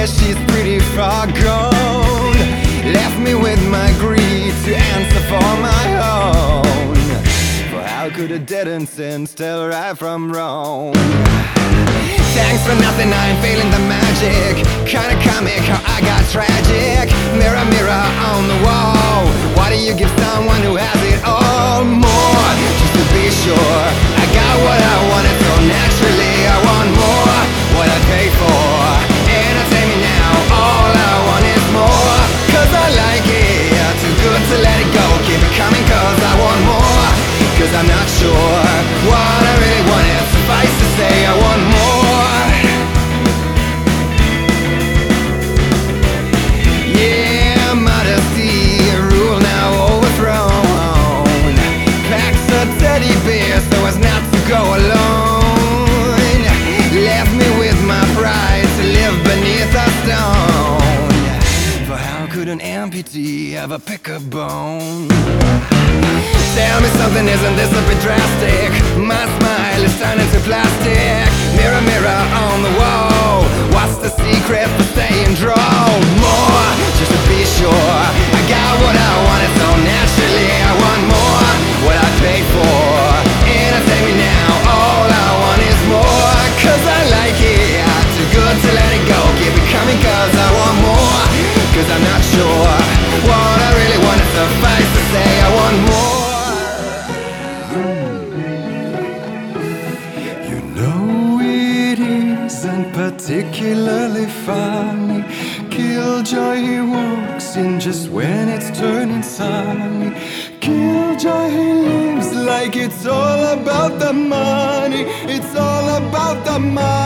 guess she's pretty far gone. Left me with my greed to answer for my own. For how could a dead-end sense tell right from wrong? Thanks for nothing, I'm feeling the magic. Kinda comic how I got tragic. Mirror, mirror on the wall, why do you give someone who has it all more? Just to be sure, I got what I wanted, so naturally I want more. What I pay for, entertain me now, all I want is more. Cause I like it, too good to let it go. Keep it coming cause I want more. Cause I'm not sure what I really want, it suffice to say I want more. Yeah, modesty, rule now overthrown. Packs a teddy bear so as not to go alone. Left me with my pride to live beneath a stone. For how could an amputee ever pick a bone? Tell me something, isn't this a bit drastic? My smile is turning to plastic. Mirror, mirror on the wall, what's the secret for staying drawn? More, just to be sure, I got what I wanted, so naturally I want more. What I paid for, entertain me now, all I want is more. Cause I like it, too good to let it go. Keep it coming cause I want more. Cause I'm not sure what I really want, it suffice to say I want more. You know it isn't particularly funny. Killjoy, he walks in just when it's turning sunny. Killjoy, he lives like it's all about the money. It's all about the money.